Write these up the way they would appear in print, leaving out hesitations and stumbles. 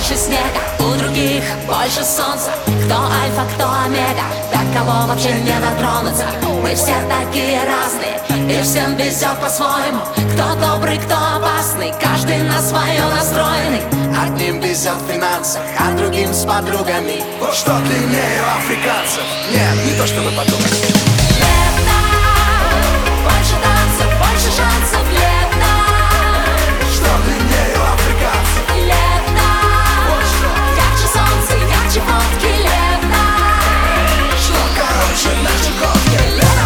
больше снега, у других больше солнца. Кто альфа, кто омега, до кого вообще не дотронуться. Мы все такие разные, и всем везет по-своему. Кто добрый, кто опасный, каждый на свое настроенный. Одним везет в финансах, а другим с подругами. Вот что длиннее у африканцев. Нет, не то, что вы подумали. Лето, больше танцев, больше шансов. Лето, Что длиннее у африканцев. лето, Вот что. ярче солнце, ярче фотки. Лето, Что короче наши кофе.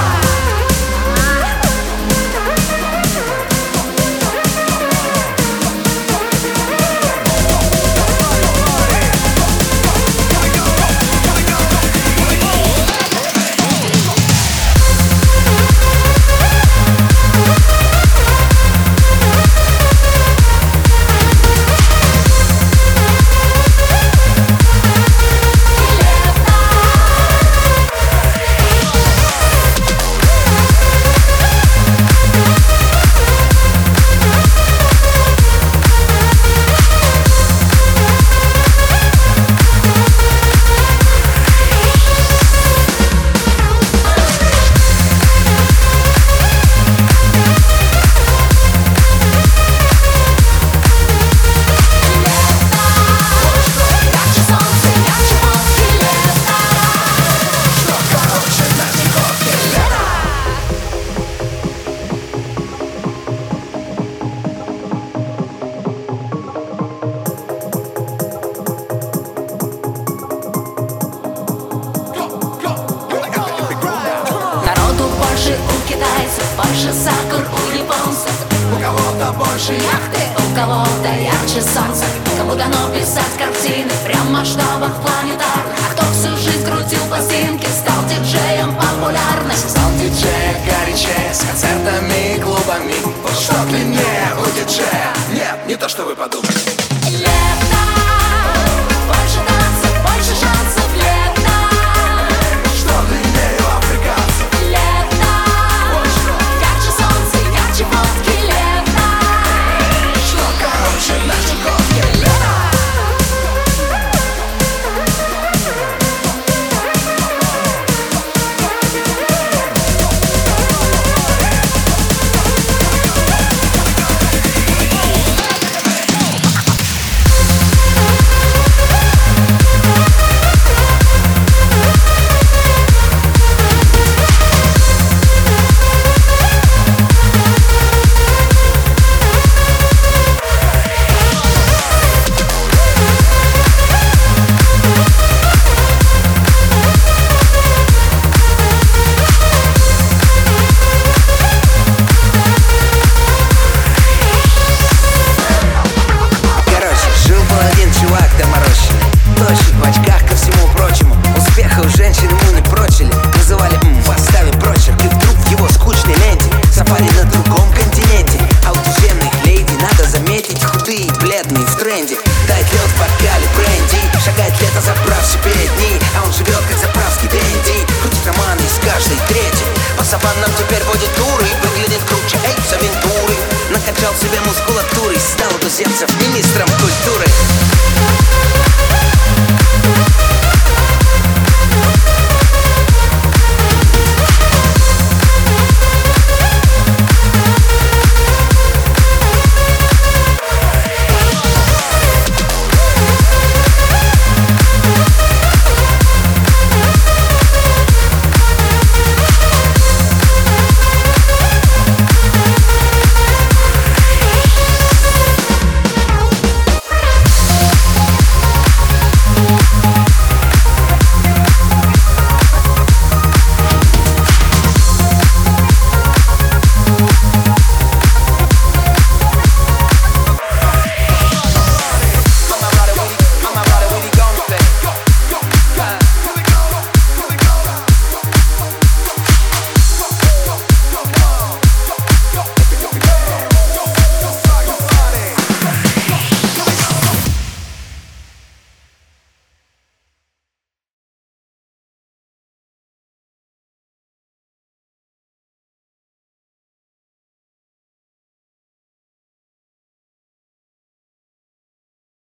народу больше у китайцев, больше сакур у японцев. У кого-то больше яхты, У кого-то ярче солнце, кому дано писать картины прям в масштабах планетарных. А кто всю жизнь крутил пластинки, стал диджеем популярным. стал диджея горячее, с концертами и клубами. Вот что длиннее у диджея. Нет, не то, что вы подумали. Лето, больше танцев, больше шансов. Лето, Что длиннее у африканцев. лето, Вот что. ярче солнце, ярче фотки. Лето, Что короче наши кофе. Короче, жил-был один чувак доморощенный, тощий, в очках, ко всему прочему. Успеха у женщин ему не прочили. Называли поставив прочерк. И вдруг в его скучной ленте сафари на другом континенте. А у туземных леди, надо заметить, худые, бледные, в тренде. Тает лед в бокале бренди, шагает лето, заправся перед ней. А он живет, как заправский денди, крутит романы из каждой трети. По саваннам теперь водит туры, выглядит круче Эйс Авентуры. Накачал себе мускулатурой, стал у туземцев министром культуры.